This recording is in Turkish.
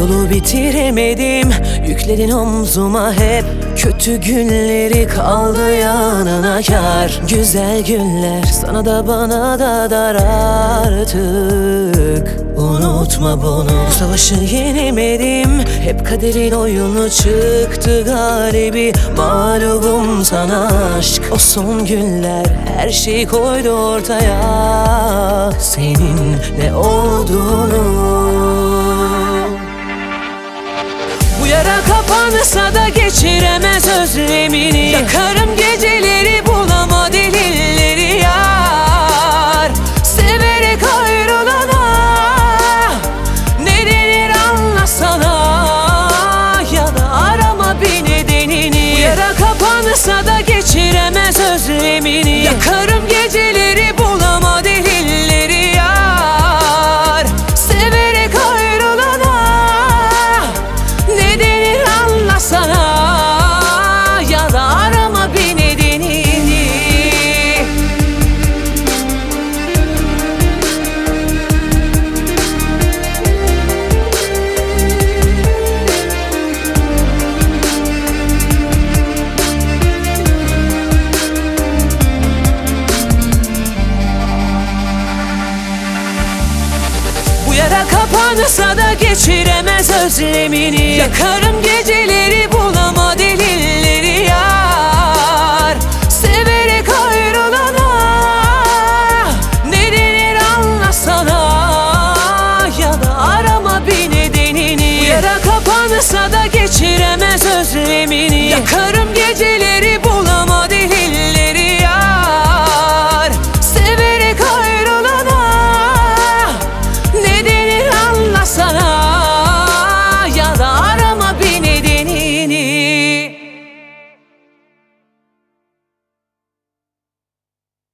Yolu bitiremedim, yükledin omzuma hep. Kötü günleri kaldı yanına kar. Güzel günler sana da bana da dar artık. Unutma bunu. Bu savaşı yenemedim, hep kaderin oyunu çıktı galibi. Mağlubum sana aşk. O son günler her şeyi koydu ortaya, senin ne olduğunu. Bu yara kapansa da geçiremez özlemini. Yakarım geceleri, bulama delilleri yar. Severek ayrılana ne denir anlasana, ya da arama bir nedenini. Bu yara kapansa da geçiremez özlemini. Yakarım geceleri, bulama delilleri yar. Severek ayrılana ne denir anlasana, ya da arama bir nedenini. Bu yara kapansa da geçiremez özlemini. Yakarım geceleri, bulama delilleri yar. Severek ayrılana ne denir anlasana, ya da arama bir nedenini. Bu yara kapansa da geçiremez özlemini. Yakarım geceleri,